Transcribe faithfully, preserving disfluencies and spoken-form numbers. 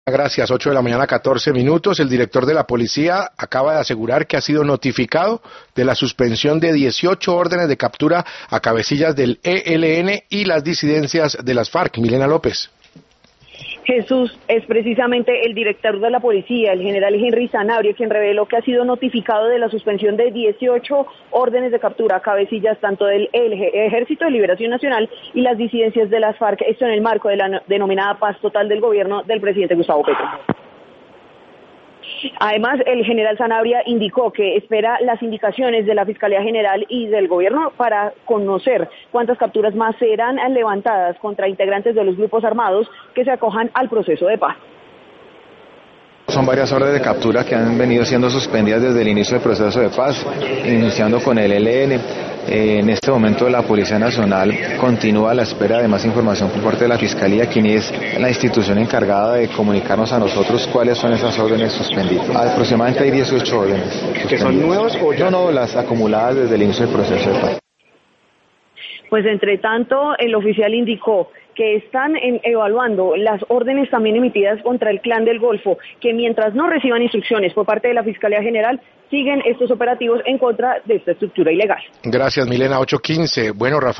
Gracias, ocho de la mañana, catorce minutos. El director de la policía acaba de asegurar que ha sido notificado de la suspensión de dieciocho órdenes de captura a cabecillas del E L N y las disidencias de las FARC. Milena López. Jesús, es precisamente el director de la policía, el general Henry Sanabria, quien reveló que ha sido notificado de la suspensión de dieciocho órdenes de captura a cabecillas tanto del Ejército de Liberación Nacional y las disidencias de las FARC, esto en el marco de la denominada paz total del gobierno del presidente Gustavo Petro. Además, el general Sanabria indicó que espera las indicaciones de la Fiscalía General y del Gobierno para conocer cuántas capturas más serán levantadas contra integrantes de los grupos armados que se acojan al proceso de paz. Son varias órdenes de captura que han venido siendo suspendidas desde el inicio del proceso de paz, iniciando con el E L N. Eh, en este momento la Policía Nacional continúa a la espera de más información por parte de la Fiscalía, quien es la institución encargada de comunicarnos a nosotros cuáles son esas órdenes suspendidas. Aproximadamente hay dieciocho órdenes. ¿Que son nuevas o ya? No, no, las acumuladas desde el inicio del proceso de paz. Pues entre tanto, el oficial indicó que están en, evaluando las órdenes también emitidas contra el Clan del Golfo, que mientras no reciban instrucciones por parte de la Fiscalía General, siguen estos operativos en contra de esta estructura ilegal. Gracias, Milena. ocho quince. Bueno, Rafael.